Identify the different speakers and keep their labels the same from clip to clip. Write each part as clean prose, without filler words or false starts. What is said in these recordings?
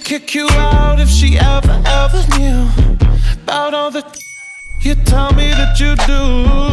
Speaker 1: kick you out if she ever knew about all the you tell me that you do.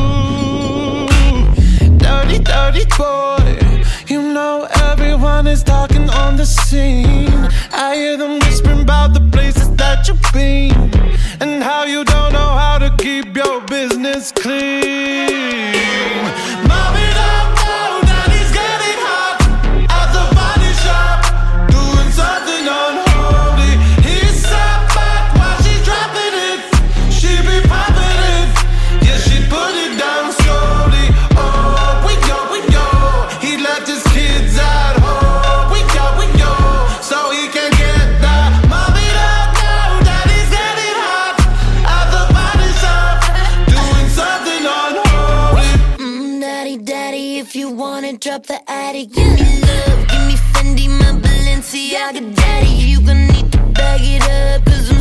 Speaker 1: Dirty, dirty boy. You know everyone is talking on the scene. I hear them whispering about the places that you've been and how you don't know how to keep your business clean. Mommy, don't know that he's getting hot at the body shop, doing something unholy. He's sat back while she's dropping it. She be popping it, yeah, she put it down slowly. Oh, we go. He left his kids at home. We go, so he can get that. Mommy don't know that he's getting hot at the body shop, doing something unholy.
Speaker 2: Daddy, if you wanna drop the attic, give me love, give me Fendi, my Balenciaga daddy. You gon' need to bag it up, 'cause